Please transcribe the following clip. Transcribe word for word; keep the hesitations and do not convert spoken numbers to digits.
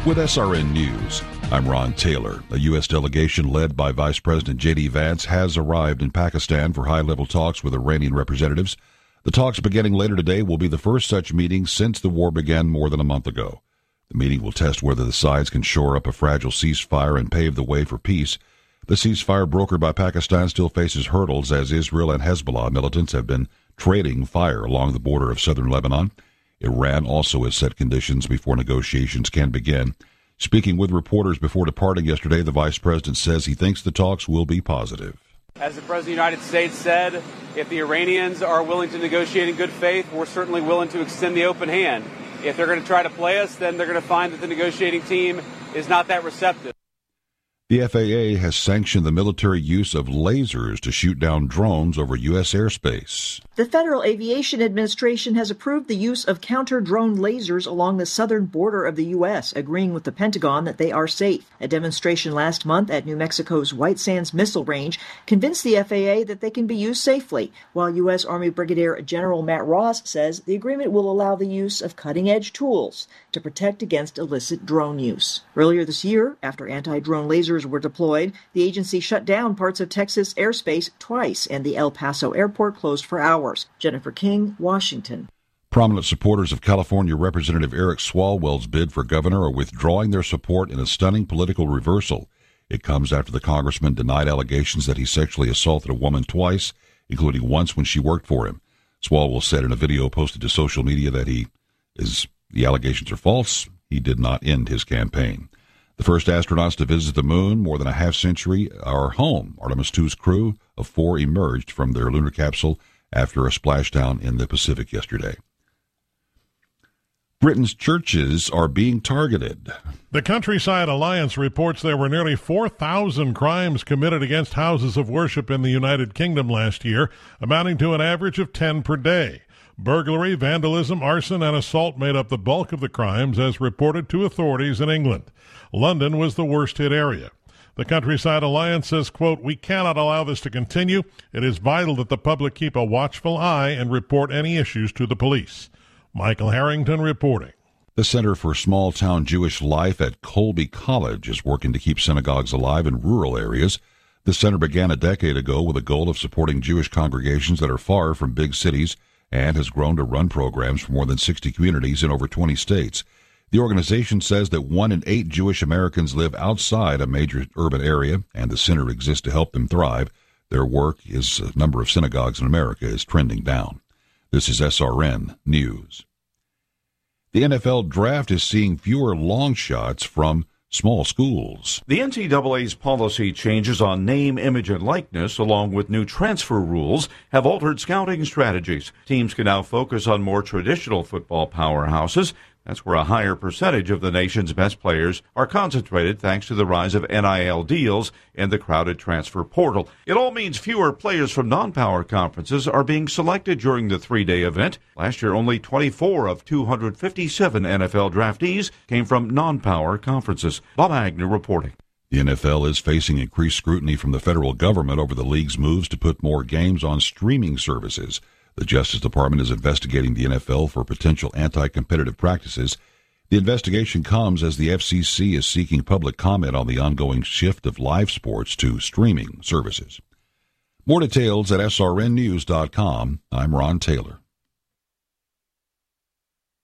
With S R N News, I'm Ron Taylor. A U S delegation led by Vice President J D Vance has arrived in Pakistan for high-level talks with Iranian representatives. The talks beginning later today will be the first such meeting since the war began more than a month ago. The meeting will test whether the sides can shore up a fragile ceasefire and pave the way for peace. The ceasefire brokered by Pakistan still faces hurdles as Israel and Hezbollah militants have been trading fire along the border of southern Lebanon. Iran also has set conditions before negotiations can begin. Speaking with reporters before departing yesterday, the vice president says he thinks the talks will be positive. As the President of the United States said, if the Iranians are willing to negotiate in good faith, we're certainly willing to extend the open hand. If they're going to try to play us, then they're going to find that the negotiating team is not that receptive. The F A A has sanctioned the military use of lasers to shoot down drones over U S airspace. The Federal Aviation Administration has approved the use of counter-drone lasers along the southern border of the U S, agreeing with the Pentagon that they are safe. A demonstration last month at New Mexico's White Sands Missile Range convinced the F A A that they can be used safely, while U S. Army Brigadier General Matt Ross says the agreement will allow the use of cutting-edge tools to protect against illicit drone use. Earlier this year, after anti-drone lasers were deployed, the agency shut down parts of Texas airspace twice, and the El Paso airport closed for hours. Jennifer King, Washington. Prominent supporters of California Representative Eric Swalwell's bid for governor are withdrawing their support in a stunning political reversal. It comes after the congressman denied allegations that he sexually assaulted a woman twice, including once when she worked for him. Swalwell said in a video posted to social media that he is the allegations are false. He did not end his campaign. The first astronauts to visit the moon more than a half century are home. Artemis two's crew of four emerged from their lunar capsule after a splashdown in the Pacific yesterday. Britain's churches are being targeted. The Countryside Alliance reports there were nearly four thousand crimes committed against houses of worship in the United Kingdom last year, amounting to an average of ten per day. Burglary, vandalism, arson, and assault made up the bulk of the crimes, as reported to authorities in England. London was the worst-hit area. The Countryside Alliance says, quote, "We cannot allow this to continue. It is vital that the public keep a watchful eye and report any issues to the police." Michael Harrington reporting. The Center for Small-Town Jewish Life at Colby College is working to keep synagogues alive in rural areas. The center began a decade ago with a goal of supporting Jewish congregations that are far from big cities and has grown to run programs for more than sixty communities in over twenty states. The organization says that one in eight Jewish Americans live outside a major urban area, and the center exists to help them thrive. Their work is a number of synagogues in America is trending down. This is S R N News. The N F L draft is seeing fewer long shots from small schools. The N C double A's policy changes on name, image, and likeness, along with new transfer rules, have altered scouting strategies. Teams can now focus on more traditional football powerhouses. That's where a higher percentage of the nation's best players are concentrated thanks to the rise of N I L deals and the crowded transfer portal. It all means fewer players from non-power conferences are being selected during the three-day event. Last year, only twenty-four of two hundred fifty-seven N F L draftees came from non-power conferences. Bob Agnew reporting. The N F L is facing increased scrutiny from the federal government over the league's moves to put more games on streaming services. The Justice Department is investigating the N F L for potential anti-competitive practices. The investigation comes as the F C C is seeking public comment on the ongoing shift of live sports to streaming services. More details at S R N news dot com. I'm Ron Taylor.